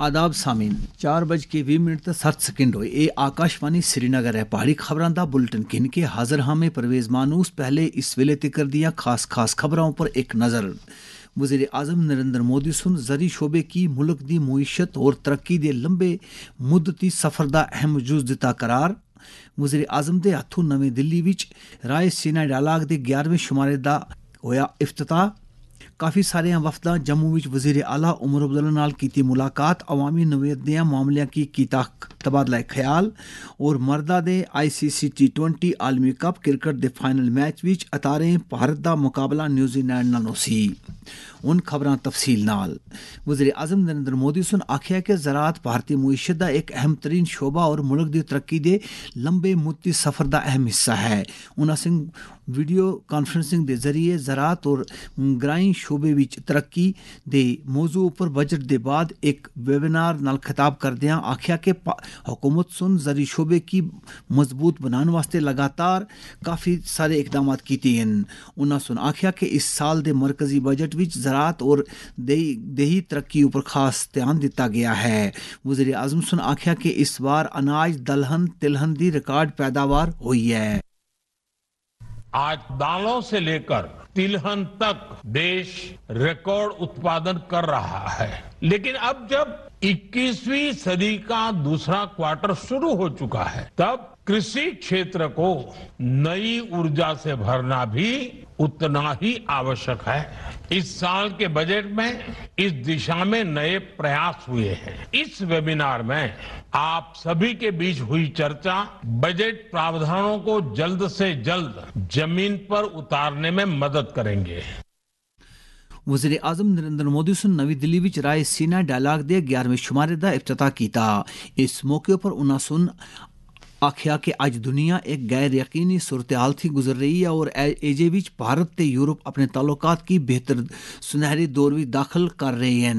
आदाब सामीन 4:20 ते 7 सेकंड होए। ये आकाशवाणी श्रीनगर है। पहाड़ी खबरां दा बुलेटिन किन के हाजिर हाँ में परवेज मानूस। पहले इस वेले तिकर दिया खास खबरों पर एक नज़र। वज़ीर आज़म नरेंद्र मोदी सुन जरी शोबे की मुल्क दी मुईशत और तरक्की दे लंबे मुद्दती सफर दा अहम जुज़ दिता करार। वज़ीर आज़म दे हथों नवी दिल्ली विच राय सीना डायलाग दे 11वें शुमारे दा होया इफ्तिताह। काफ़ी सारे वफदा जम्मू विच वज़ीर आला उमर अब्दुल्ला नाल कीती मुलाकात। अवामी नवेदियां मामलियां की कीता तबादला ख्याल। और मर्दा दे ICC T20 आलमी कप क्रिकेट दे फाइनल मैच विच अतारें भारत दा मुकाबला न्यूजीलैंड नाल होसी। उन खबरां तफसील नाल। वज़ीर आज़म नरेंद्र मोदी सुन आख्या कि ज़राअत भारतीय मुईशत दा एक अहम तरीन शोबा और मुल्क दी तरक्की दे लंबे मुद्दी सफर दा अहम हिस्सा है। उन्हां सिंह वीडियो कॉन्फ्रेंसिंग के जरिए ज़राअत और ग्राईं शोबे विच तरक्की दे मौजू पर बजट दे बाद एक वेबिनार नाल खिताब करदियां आख्या कि हुकूमत सुन जरी शोबे की मजबूत बनाने वास्ते लगातार काफ़ी सारे इकदाम कीते हैं। उन्हां सुन आख्या कि इस साल दे मरकजी बजट विच ज़राअत और देही तरक्की पर खास ध्यान दिता गया है। वज़ीर आज़म सुन आख्या कि इस बार अनाज दलहन तिलहन दी रिकॉर्ड पैदावार हुई है। आज दालों से लेकर तिलहन तक देश रिकॉर्ड उत्पादन कर रहा है। लेकिन अब जब 21वीं सदी का दूसरा क्वार्टर शुरू हो चुका है, तब कृषि क्षेत्र को नई ऊर्जा से भरना भी उतना ही आवश्यक है। इस साल के बजट में इस दिशा में नए प्रयास हुए हैं। इस वेबिनार में आप सभी के बीच हुई चर्चा बजट प्रावधानों को जल्द से जल्द जमीन पर उतारने में मदद करेंगे। वज़ीर आज़म नरेंद्र मोदी सुन नवी दिल्ली विच राय सीना डायलाग दे 11वें शुमारे दा इफ्तिताह कीता। इस मौके पर उन्हां सुन आख्या कि आज दुनिया एक गैर यकीनी सूरत हाल थी गुजर रही है और एजे विच भारत ते यूरोप अपने ताल्लुकात की बेहतर सुनहरी दौर भी दाखिल कर रहे हैं।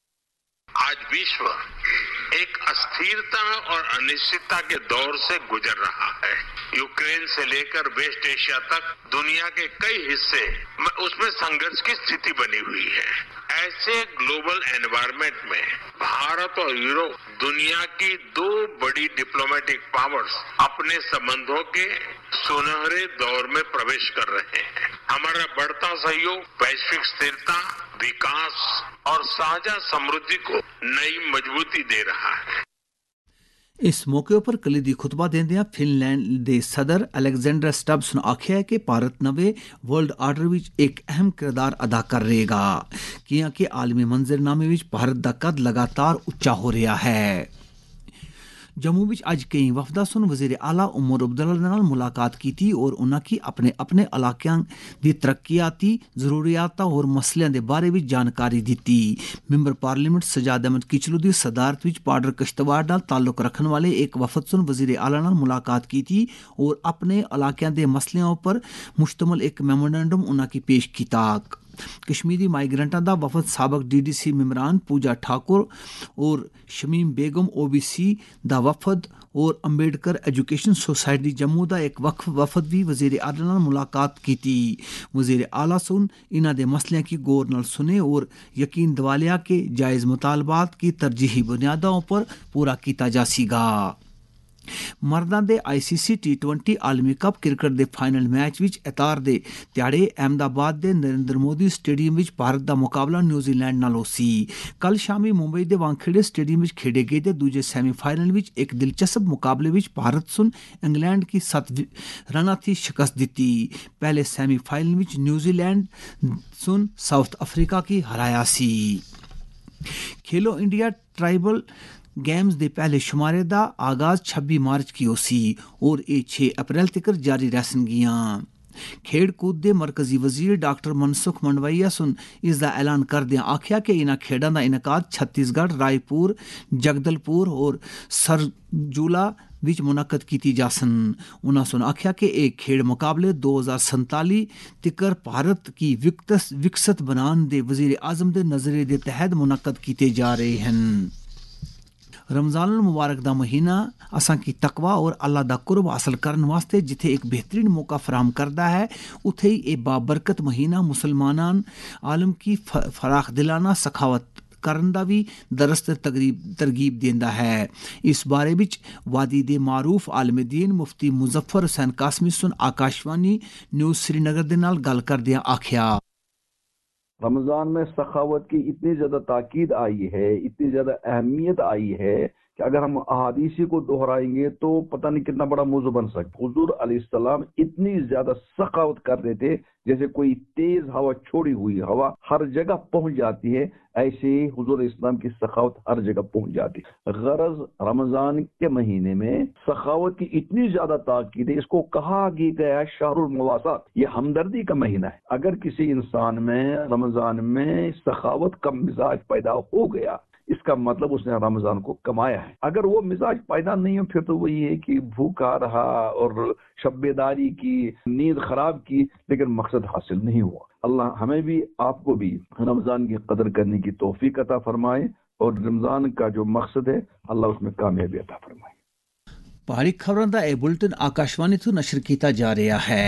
आज विश्व एक अस्थिरता और अनिश्चितता के दौर से गुजर रहा है। यूक्रेन से लेकर वेस्ट एशिया तक दुनिया के कई हिस्से में उसमें संघर्ष की स्थिति बनी हुई है। ऐसे ग्लोबल एनवायरनमेंट में भारत और यूरोप दुनिया की दो बड़ी डिप्लोमेटिक पावर्स अपने संबंधों के सुनहरे दौर में प्रवेश कर रहे हैं। हमारा बढ़ता सहयोग वैश्विक स्थिरता, विकास और साझा समृद्धि को नई मजबूती दे रहा है। इस मौके पर कलीदी खुतबा देंदियां फिनलैंड दे सदर अलेक्जेंडर स्टब्स ने आख्या कि भारत नवे वर्ल्ड आर्डर विच एक अहम किरदार अदा कर रहेगा, क्योंकि आलमी मंजरनामे विच भारत दा कद लगातार उच्चा हो रहा है। जम्मू विच अज कई वफदा सुन वज़ीर आला उमर अब्दुल्ला नाल मुलाकात की थी और उन्हां की अपने अपने इलाकों दी तरक्कियाती जरूरियात और मसलियां दे बारे विच जानकारी दी। मैंबर पार्लियामेंट सजाद अहमद किचलू दी सदारत विच पाडर किश्तवाड़ नाल ताल्लुक रखने वाले एक वफद सुन वज़ीर आला नाल मुलाकात की थी और अपने इलाकों दे मसलियों पर मुश्तमल एक मेमोरेंडम उन्हां की पेश किया। कश्मीरी माइग्रेंटां दा वफद साबक DDC मेम्बरान पूजा ठाकुर और शमीम बेगम OBC दा वफद और अंबेडकर एजुकेशन सोसाइटी जम्मू दा एक वफद भी वज़ीर आला नाल मुलाकात की थी। वज़ीर आला सुन इन्हां दे मसलियां की गौर नाल सुने और यकीन दिवालिया के जायज़ मुतालबात की तरजीही बुनियादों पर पूरा किया जासीगा। मर्दां दे ICC T20 आलमी कप क्रिकेट दे फाइनल मैच विच इतार दे ध्याड़े अहमदाबाद दे नरेंद्र मोदी स्टेडियम विच भारत दा मुकाबला न्यूजीलैंड नाल होसी। कल शामी मुंबई दे वानखेड़े स्टेडियम विच खेडे गए दे दूजे सेमीफाइनल विच एक दिलचस्प मुकाबले विच भारत सुन इंग्लैंड की 7 रना थी शिकस्त दी। पहले सेमीफाइनल विच न्यूजीलैंड सुन साउथ अफ्रीका की हराया सी। खेलो इंडिया ट्राइबल गेम्स दे पहले शुमारे दा आगाज 26 मार्च की होसी और ये 6 अप्रैल तक जारी रहसनगियां। खेड कूद दे मरकजी वजीर डॉक्टर मनसुख मंडवैया सुन इसका ऐलान करदियां आख्या कि इन्हां खेडां दा इनकाद छत्तीसगढ़, रायपुर, जगदलपुर और सरजूला विच मुनक्कद की जासन। उन्हां सुन आख्या कि एक खेड मुकाबले 2047 तिकर भारत की विकसित बनान दे वजीर आजम दे नजरिए दे तहत मुनक्कद किए जा रहे हैं। रमज़ान मुबारक दा महीना असां की तकवा और अल्लाह दा कुर्ब हासिल करने वास्ते जिथे एक बेहतरीन मौका फराहम करता है, उथे ही ए बाबरकत महीना मुसलमानान आलम की फराख दिलाना सखावत ਕਰਨ ਦਾ ਵੀ ਦਰਸਤ ਤਰਗੀਬ ਦਿੰਦਾ ਹੈ। ਇਸ ਬਾਰੇ ਵਿੱਚ ਵਾਦੀ ਦੇ ਮਾਰੂਫ ਆਲਮਦੀਨ ਮੁਫਤੀ ਮੁਜ਼ੱਫਰ ਹੁਸੈਨ ਕਾਸਮੀ ਸੁਨ आकाशवाणी न्यूज़ श्रीनगर ਦੇ ਨਾਲ ਗੱਲ ਕਰਦਿਆਂ ਆਖਿਆ, रमजान में सखावत की इतनी ज्यादा ताकीद आई है, इतनी ज्यादा अहमियत आई है कि अगर हम अहादीसी को दोहराएंगे तो पता नहीं कितना बड़ा मौजू बन सकता। हुजूर अलैहिस्सलाम इतनी ज्यादा सखावत करते थे, जैसे कोई तेज हवा छोड़ी हुई हवा हर जगह पहुंच जाती है, ऐसे ही हुजूर इस्लाम की सखावत हर जगह पहुंच जाती है। गरज रमजान के महीने में सखावत की इतनी ज्यादा ताकीद है, इसको कहा गया शहरुल मुवासात, ये हमदर्दी का महीना है। अगर किसी इंसान में रमजान में सखावत का मिजाज पैदा हो गया, इसका मतलब उसने रमजान को कमाया है। अगर वो मिजाज पैदा नहीं हो फिर तो वही है कि भूखा रहा और शब्बेदारी की, नींद खराब की, लेकिन मकसद हासिल नहीं हुआ। अल्लाह हमें भी आपको भी रमजान की कदर करने की तौफीक अता फरमाए और रमजान का जो मकसद है अल्लाह उसमें कामयाबी अता फरमाए। पहाड़ी खबरों का यह बुलेटिन आकाशवाणी तो नशर किया जा रहा है।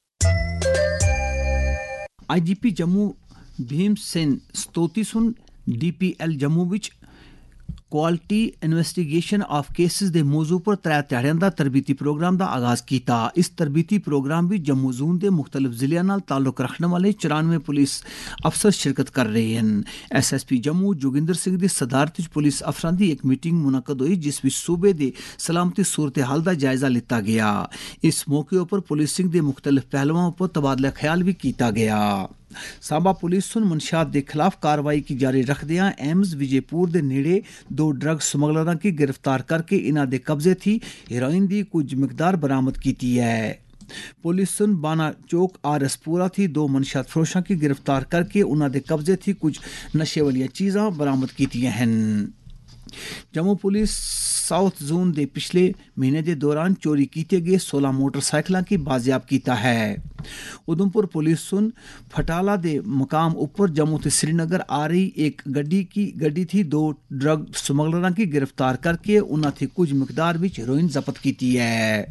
IGP जम्मू भीम सेन स्तोती सुन DPL जम्मू विच क्वालिटी इन्वेस्टिगेशन ऑफ केसेस दे मौजू पर 3 ध्याड़ियां दा तरबीती प्रोग्राम दा आगाज कीता। इस तरबीती प्रोग्राम विच जम्मू जोन दे मुख्तलिफ जिलियां नाल ताल्लुक रखने वाले 94 पुलिस अफसर शिरकत कर रहे हैं। SSP जम्मू जोगिंदर सिंह दी सदारत विच पुलिस अफसरां दी एक मीटिंग मुनक्कद हुई, जिस विच सूबे दे सलामती सूरत हाल दा जायजा लिता गया। इस मौके पर पुलिसिंग दे मुख्तलिफ पहलुओं पर तबादला ख्याल भी किया गया। सांबा पुलिस सुन मुनशात के खिलाफ कार्रवाई की जारी रखदियां एम्स विजयपुर के नेड़े 2 ड्रग स्मगलरां की गिरफ्तार करके इन्हां दे कब्जे थी हेरोइन की कुछ मिकदार बरामद की है। पुलिस सुन बाना चौक RS पूरा थी 2 मनशात फरोशां की गिरफ्तार करके उन्हां दे कब्जे थी कुछ नशे वाली चीज़ां बरामद की हैं। जम्मू पुलिस साउथ जोन दे पिछले महीने के दौरान चोरी किए गए 16 मोटरसाइकिलों की बाजियाब किया है। उधमपुर पुलिस सुन फटाला दे मकाम ऊपर जम्मू से श्रीनगर आ रही एक गड्डी थी 2 ड्रग स्मगलरां की गिरफ्तार करके उन्हां थी कुछ मिकदार विच हेरोइन जब्त की है।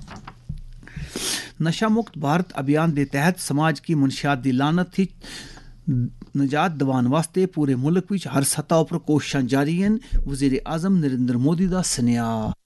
नशा मुक्त भारत अभियान के तहत समाज की मुनशियात दी लानत थी निजात दिवान वास्ते पूरे मुल्क विच हर सतह पर कोशिशां जारी हैं। वज़ीर आज़म नरेंद्र मोदी दा सनेहा।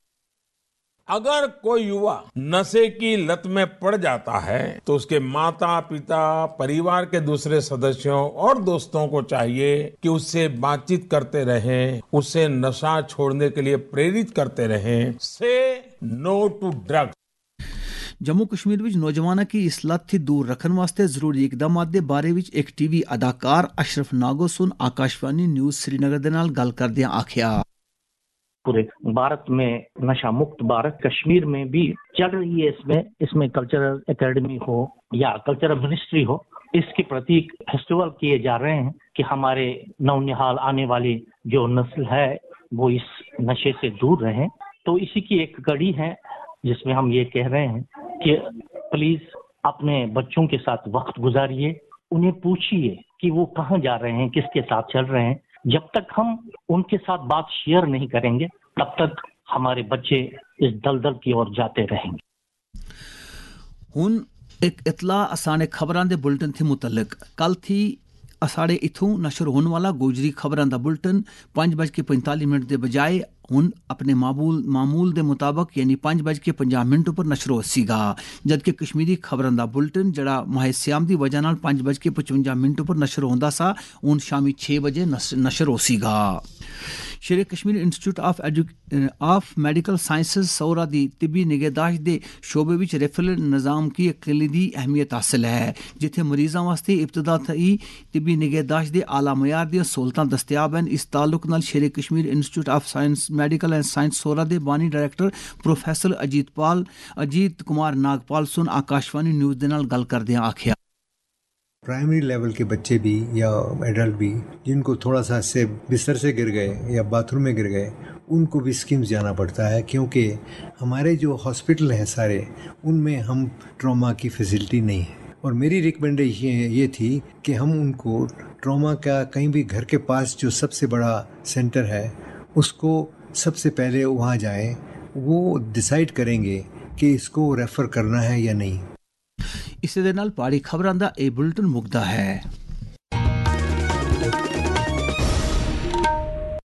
अगर कोई युवा नशे की लत में पड़ जाता है तो उसके माता पिता, परिवार के दूसरे सदस्यों और दोस्तों को चाहिए कि उससे बातचीत करते रहें, उसे नशा छोड़ने के लिए प्रेरित करते रहें। Say no to drugs. Jammu Kashmir विच नौजवानों की इस लत थी दूर रखने वास्ते जरूरी इकदामात दे बारे विच एक TV अदाकार अशरफ नागो सुन आकाशवाणी न्यूज़ श्रीनगर दे नाल गल करदियां आखिया, पूरे भारत में नशा मुक्त भारत कश्मीर में भी चल रही है। इसमें कल्चरल एकेडमी हो या कल्चरल मिनिस्ट्री हो, इसके प्रति फेस्टिवल किए जा रहे हैं कि हमारे नौनिहाल आने वाली जो नस्ल है वो इस नशे से दूर रहें। तो इसी की एक कड़ी है जिसमें हम ये कह रहे हैं कि प्लीज अपने बच्चों के साथ वक्त गुजारिए, उन्हें पूछिए कि वो कहाँ जा रहे हैं, किसके साथ चल रहे हैं। जब तक हम उनके साथ बात शेयर नहीं करेंगे तब तक हमारे बच्चे इस दलदल की ओर जाते रहेंगे। हुन एक इतला असाने खबरां दे बुलेटिन थी मुतल्लिक कल थी असाड़े इथों नशर होने वाला गोजरी खबरां दा बुलेटिन 5:45 के बजाय हुन अपने मामूल के मुताबिक यानी 5:50 पर नशर हो सीगा, जबकि कश्मीरी खबरां दा बुलेटिन जड़ा माह सियाम की वजह नाल 5:55 पर नशर होंदा सा हुन शामी 6 बजे नशर हो सीगा। Shere Kashmir institute of medical sciences Soura दी तिब्बी निगहदाश्त दे शोबे विच रेफरल निज़ाम की एक कलीदी अहमियत हासिल है, जिथे मरीज़ां वास्ते इब्तदाई तिब्बी निगहदाश्त दे आला मयार दी सहूलतां दस्तयाब हैं। इस ताल्लुक नाल Shere Kashmir institute of science medical and science Soura दे बानी डायरेक्टर प्रोफैसर अजीत कुमार नागपाल सुन आकाशवाणी न्यूज़ दे नाल गल करदियां आखिया, प्राइमरी लेवल के बच्चे भी या एडल्ट भी जिनको थोड़ा सा से बिस्तर से गिर गए या बाथरूम में गिर गए उनको भी स्कीम्स जाना पड़ता है, क्योंकि हमारे जो हॉस्पिटल हैं सारे उनमें हम ट्रॉमा की फैसिलिटी नहीं है। और मेरी रिकमेंडेशन ये थी कि हम उनको ट्रॉमा का कहीं भी घर के पास जो सबसे बड़ा सेंटर है उसको सबसे पहले वहाँ जाएं, वो डिसाइड करेंगे कि इसको रेफ़र करना है या नहीं। इस दे नाल पहाड़ी खबरां दा ए बुलेटिन मुकदा है।